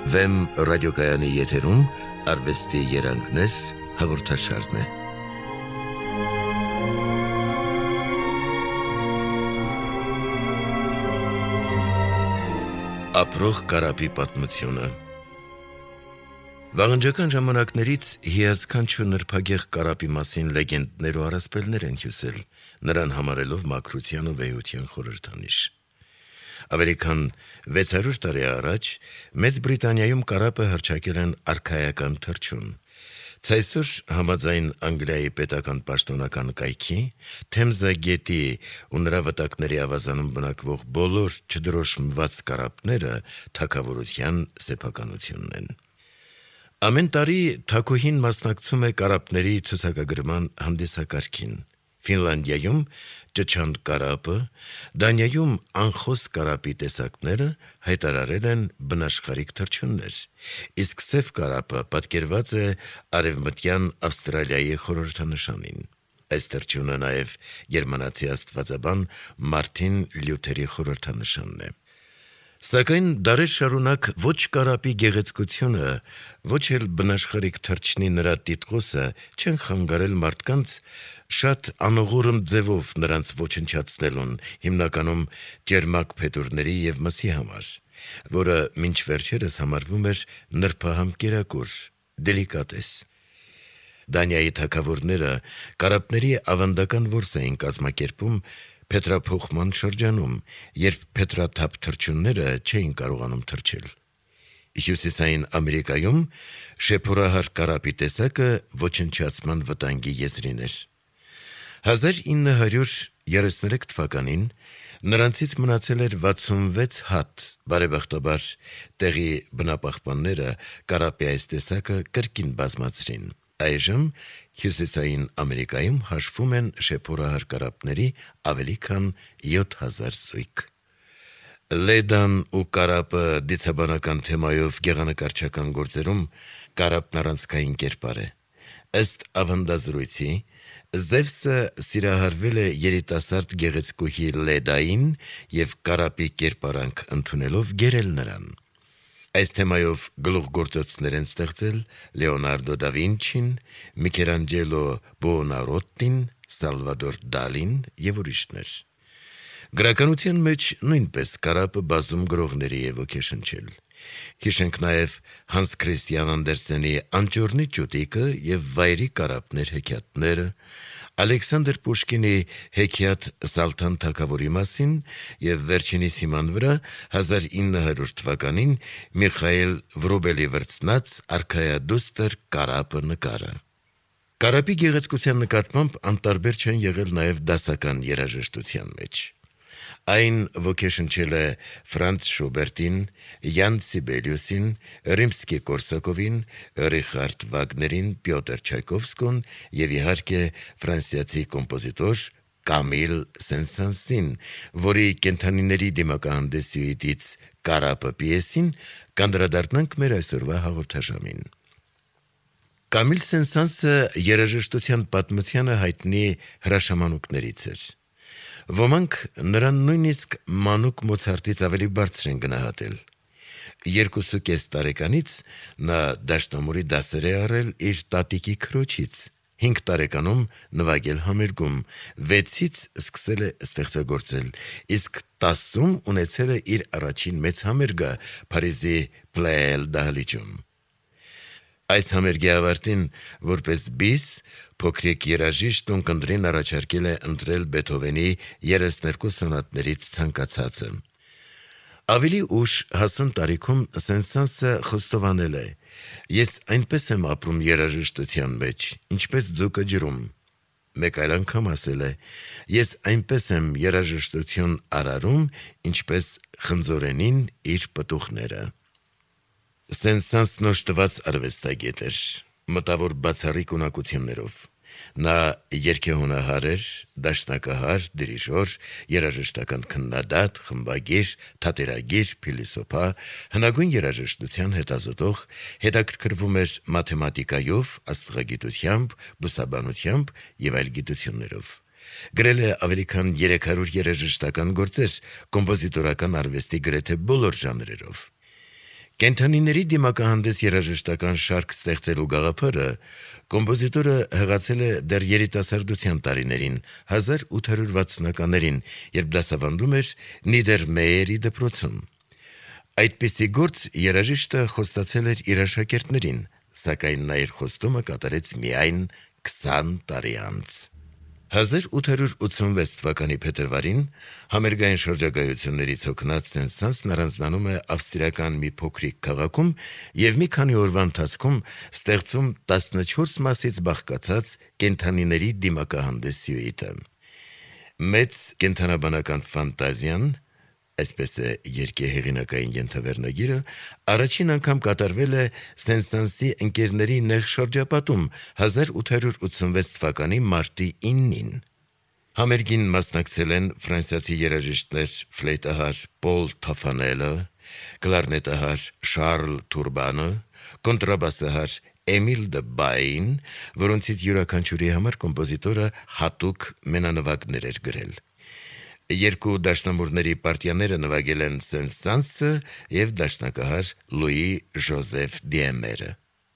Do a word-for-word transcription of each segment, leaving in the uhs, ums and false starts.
Վեմ ռադիոկայանի եթերում արվեստի երանգներ հաղորդաշարն է։ Ապրող կարապի պատմությունը։ Վաղնջական ժամանակներից հիասքանչյուր նրբագեղ կարապի մասին լեգենդներ ու առասպելներ են հյուսել, նրան համարելով մաքրության ու վեհության խորհրդանիշ։ Ավելի քան վեց հարյուր տարի առաջ Մեծ Բրիտանիայում կարապը հռչակել են արքայական թռչուն։ Ցայսօր համաձայն Անգլիայի պետական պաշտոնական կայքի Թեմզա գետի ու նրա վտակների ավազանում բնակվող բոլոր չդրոշմված կարապները թագավորության սեփականությունն են։ Ամեն տարի Թագուհին մասնակցում է կարապների ցուցակագրման հանդիսակարգին։ Ֆինլանդիայում ճչանդ կարապը, Դանիայում անխոս կարապի տեսակները հայտարարել են բնաշխարհիկ թռչուններ, իսկ սև կարապը պատկերված է արևմտյան Ավստրալիայի խորհրդանշանին։ Այս թռչունը նաև գերմանացի աստվածաբան Մարտին Լյութերի խորհրդանշանն է։ Սակայն դարեր շարունակ ոչ կարապի գեղեցկությունը, ոչ էլ բնաշխարհիկ թռչնի նրա տիտղոսը չեն խանգարել մարդկանց շատ անողորմ ձևով նրանց ոչնչացնելուն, հիմնականում ճերմակ փետուրների և մսի համար, որը մինչ վերջերս համարվում էր նրբահամ կերակուր, դելիկատես։ Դանիայի թագավորները կարապների ավանդական որս էին կազմակերպում փետրափոխման շրջանում, երբ փետրաթափ թռչունները չէին կարողանում թռչել։ Հյուսիսային Ամերիկայում շեփորահար կարապի տեսակը ոչնչացման վտանգի եզրին էր։ հազար ինը հարյուր երեսներեք թվականին նրանցից մնացել էր վաթսունվեց հատ, բարեբախտաբար տեղի բնապահպանները կարապի այս տեսակը կրկին բազմացրին։ Այժմ Հյուսիսային Ամերիկայում հաշվում են շեփորահար կարապների ավելի քան յոթ հազար զույգ։ Լեդան ու կարապը դիցաբանական թեմայով գեղանկարչական գործերում կարապն առանցքային կերպար է։ Ըստ ավանդազրույցի, Զևսը սիրահարվել է երիտասարդ գեղեցկուհի Լեդային և կարապի կերպարանք ընդունելով գերել նրան։ Այս թեմայով գլուխգործոցներ են ստեղծել Լեոնարդո դա Վինչին, Միքելանջելո Բուոնարոտին, Սալվադոր Դալին և ուրիշներ։ Գրականության մեջ նույնպես կարապը բազում գրողների է ոգեշնչել։ Հիշենք նաև Հանս Քրիստիան Անդերսենի Անճոռնի ճուտիկը և վայրի կարապներ հեքիաթները, Ալեքսանդր Պուշկինի հեքիաթ Սալթան թագավորի մասին և վերջինիս հիման վրա հազար ինը հարյուր թվականին Միխայել Վրոբելի վրձնած արքայադուստր Կարապը նկարը։ Կարապի գեղեցկության նկատմամբ անտարբեր չեն եղել նաև դասական երաժշտության մեջ։ Այն ոգեշնչել է Ֆրանց Շուբերտին, Յան Սիբելիուսին, Ռիմսկի-Կորսակովին, Ռիխարդ Վագներին, Պյոտր Չայկովսկուն և իհարկե ֆրանսիացի կոմպոզիտոր Կամիլ Սեն-Սանսին, որի կենդանիների դիմակահանդես սյուիտից Կարապը պիեսին կանդրադառնանք մեր այսօրվա հաղորդաշարին։ Կամիլ Սեն-Սանսը երաժշտության պատմությանը հայտնի հրաշամանուկներից էր։ Ոմանք նրան նույնիսկ մանուկ Մոցարտից ավելի բարձր են գնահատել։ Երկուսուկես տարեկանից նա դաշնամուրի դասեր է առել իր տատիկի քրոջից, հինգ տարեկանում նվագել համերգում, վեցից սկսել է ստեղծագործել, իսկ տասում ունեցել է իր առաջին մեծ համերգը Փարիզի Պլեել դահլիճում։ Այս համերգի ավարտին, որպես բիս, փոքրիկ երաժիշտ ունկնդրին առաջարկել է ընտրել Բեթհովենի երեսներկու սոնատներից ցանկացածը։ Ավելի ուշ հասուն տարիքում Սեն-Սանսը խոստովանել է. «Ես այնպես եմ ապրում երաժշտության մեջ, ինչպես ձուկը ջրում»։ Մեկ այլ անգամ ասել է. «Ես այնպես եմ երաժշտություն արարում, ինչպես խնձորենին իր պտուղները»։ Սեն-Սանսն օժտված արվեստագետ էր, մտավոր բացառիկ ունակություններով։ Նա երգեհոնահար էր, դաշնակահար, դիրիժոր, երաժշտական քննադատ, խմբագիր, թատերագիր, փիլիսոփա, հնագույն երաժշտության հետազոտող, հետաքրքրվում էր մաթեմատիկայով, աստղագիտությամբ, բուսաբանությամբ և այլ գիտություններով։ Գրել է ավելի քան երեք հարյուր երաժշտական գործեր կոմպոզիտորական արվեստի գրեթե բոլոր ժանրերով։ Կենդանիների դիմակահանդես երաժշտական շարք ստեղծելու գաղափարը կոմպոզիտորը հղացել է դեռ երիտասարդության տարիներին, հազար ութ հարյուր վաթսունականներին, երբ դասավանդում էր Նիդերմեյերի դպրոցում։ Այդպիսի գործ երաժիշտը խոստացել էր իր աշակերտներին, սակայն նա իր խոստումը կատարեց միայն քսան տարի անց։ հազար ութ հարյուր ութսունվեց թվականի փետրվարին համերգային շրջագայություններից հոգնած Սեն-Սանսն առանձնանում է ավստրիական մի փոքրիկ քաղաքում եւ մի քանի օրվա ընթացքում ստեղծում տասնչորս մասից բաղկացած կենդանիների դիմակահանդես սյուիտը։ Մեծ կենդանաբանական ֆանտազիան, այսպես է երկեհեղինակային ենթավերնագիրը, առաջին անգամ կատարվել է Սեն-Սանսի ընկերների նեղ շրջապատում հազար ութ հարյուր ութսունվեց թվականի մարտի իննին։ Համերգին մասնակցել են ֆրանսիացի երաժիշտներ ֆլեյտահար Պոլ Թաֆանելը, կլարնետահար Շարլ Թուրբանը, կոնտրաբասահար Էմիլ Դբային, որոնցից յուրաքանչյուրի համար կոմպոզիտորը հատուկ մենանվագներ էր գրել։ Երկու դաշնամուրների պարտիաները նվագել են Սեն-Սանսը եւ դաշնակահար Լուի Ժոզեֆ Դիեմերը։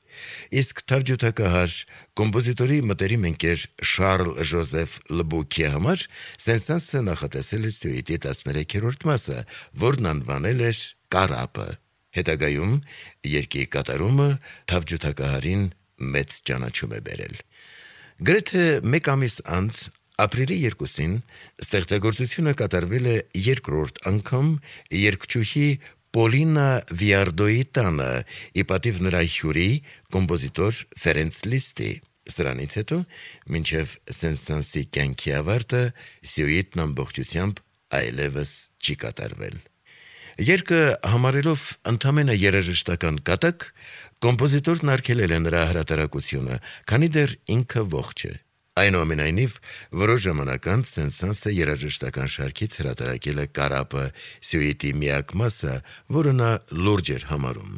Իսկ թավջութակահար կոմպոզիտորի մտերիմ ընկեր Շարլ Ժոզեֆ Լբուկի համար Սեն-Սանսը նախատեսել է սյուիտի տասներեքերորդ մասը, որն անվանել էր Կարապը։ Հետագայում երգի կատարումը թավջութակահարին մեծ ճանաչում է բերել։ Գրեթե մեկ ամիս անց ապրիլի երկուսին ստեղծագործությունը կատարվել է երկրորդ անգամ երգչուհի Պոլինա Վիարդոյի տանը, ի պատիվ նրա հյուրի կոմպոզիտոր Ֆերենց Լիստի։ Սրանից հետո, մինչև Սեն-Սանսի կյանքի ավարտը, սյուիտն ամբողջությամբ այլևս չի կատարվել։ Երգը համարելով ընդամենը երաժշտական կատակ, կոմպոզիտորն արգելել է նրա հրատարակությունը, քանի դեռ ինքը ողջ է։ Այնուամենայնիվ, որոշ ժամանակ անց Սեն-Սանսը երաժշտական շարքից հրատարակել է Կարապը, սյուիտի միակ մասը, որը նա լուրջ էր համարում։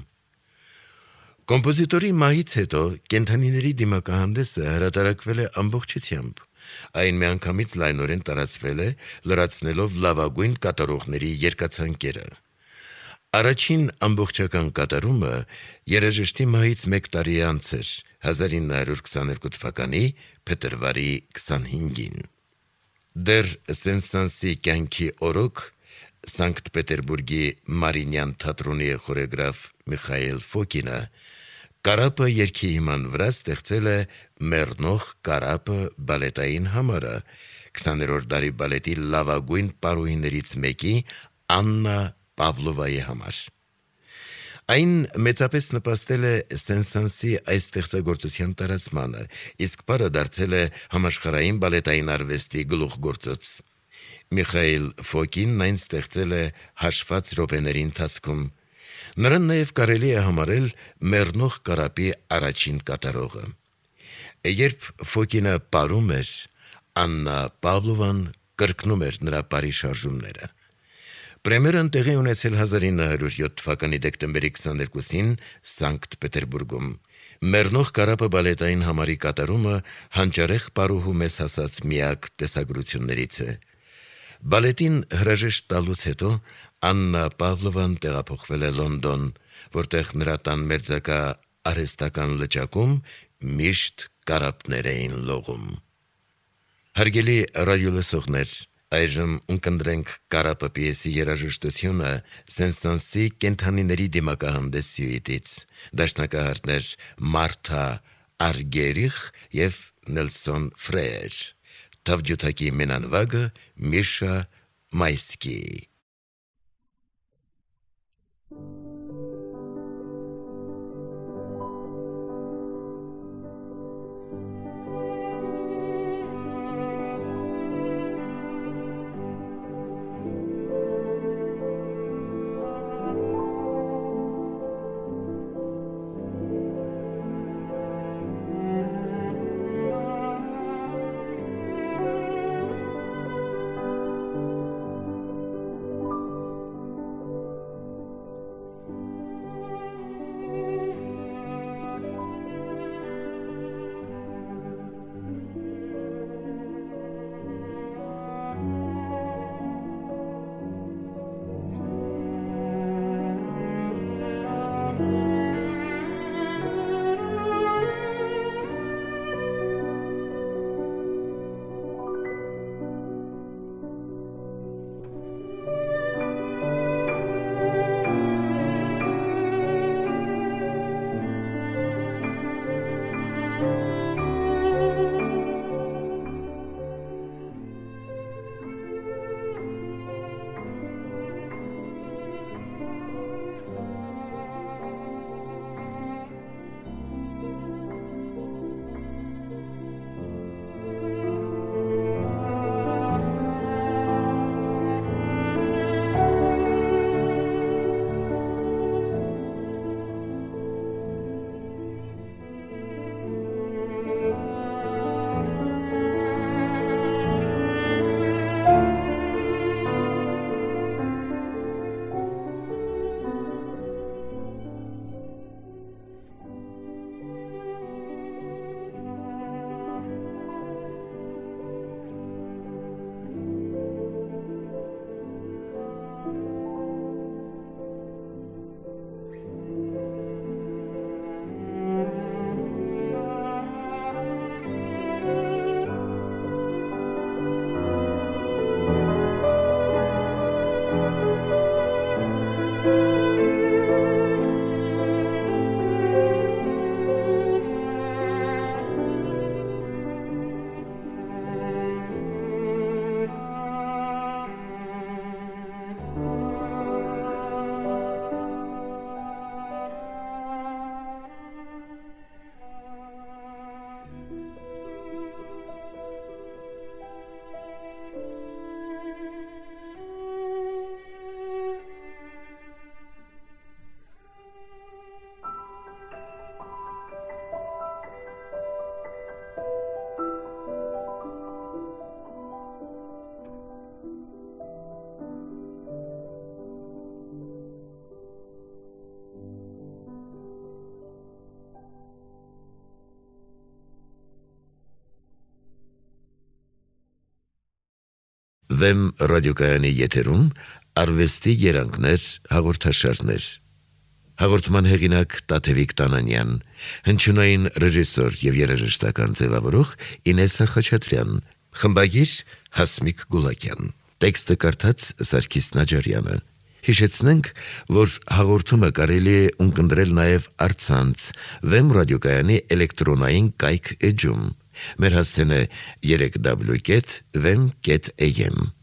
Կոմպոզիտորի մահից հետո կենդանիների դիմակահանդեսը հրատարակվել է ամբողջությամբ։ Այն միանգամից լայնորեն տարածվել է, լրացնելով լավագույն կատարողների երկացանկերը։ Առաջին ամբողջական կատարումը երաժշտի մահից մեկ տարի անց էր, հազար ինը հարյուր քսաներկու թվականի փետրվարի քսանհինգին։ Դեռ Սեն-Սանսի կյանքի օրոք Սանկտ Պետերբուրգի Մարինյան թատրոնի խորեգրաֆ Միխայել Ֆոկինը Կարապը երգի հիման վրա ստեղծել է Մեռնող Կարապը բալետային համարը, քսաներորդ դարի բալետի լավագույն պարուհիներից մեկի Աննա Պավլովայի համար։ Այն մեծապես նպաստել է Սեն-Սանսի այս ստեղծագործության տարածմանը, իսկ պարը դարձել է համաշխարհային բալետային արվեստի գլուխգործոց։ Միխայել Ֆոկինն այն ստեղծել է հաշված րոպեների ընթացքում։ Նրան նաև կարելի է համարել Մեռնող Կարապի առաջին կատարողը։ Երբ Ֆոկինը պարում էր, Աննա Պավլովան կրկնում էր նրա պարի շարժումները։ Պրեմիերան տեղի ունեցել հազար ինը հարյուր յոթ թվականի դեկտեմբերի քսաներկուսին Սանկտ Պետերբուրգում։ Մեռնող Կարապը բալետային համարի կատարումը հանճարեղ պարուհու մեզ հասած միակ տեսագրություններից է։ Բալետին հրաժեշտ տալուց հետո Աննա Պավլովան տեղափոխվել է Լոնդոն, որտեղ նրա տան մերձակա արհեստական լճակում միշտ կարապներ էին լողում։ Հարգելի ռադիոլսողներ, այժմ ունկնդրենք Կարապը պիեսի երաժշտությունը Սեն-Սանսի կենդանիների դիմակահանդես սյուիտից, դաշնակահարներ Մարթա Արգերիխ և Նելսոն Ֆրեյեր, թավջութակի մենանվագը Միշա Մայսկի։ Վեմ ռադիոկայանի եթերում արվեստի երանգներ հաղորդաշարներ։ Հաղորդման հեղինակ Տաթևիկ Տանանյան, հնչյունային ռեժիսոր եւ երաժշտական ձևավորող Ինեսա Խաչատրյան, խմբագիր Հասմիկ Գուլակյան, տեքստը կարդաց Սարգիս Նաջարյանը։ Հիշեցնենք, որ հաղորդումը կարելի է ունկնդրել նաև առցանց Վեմ ռադիոկայանի էլեկտրոնային կայք էջում։ Մեր հասցեն է երեք w կետ վեմ կետ a m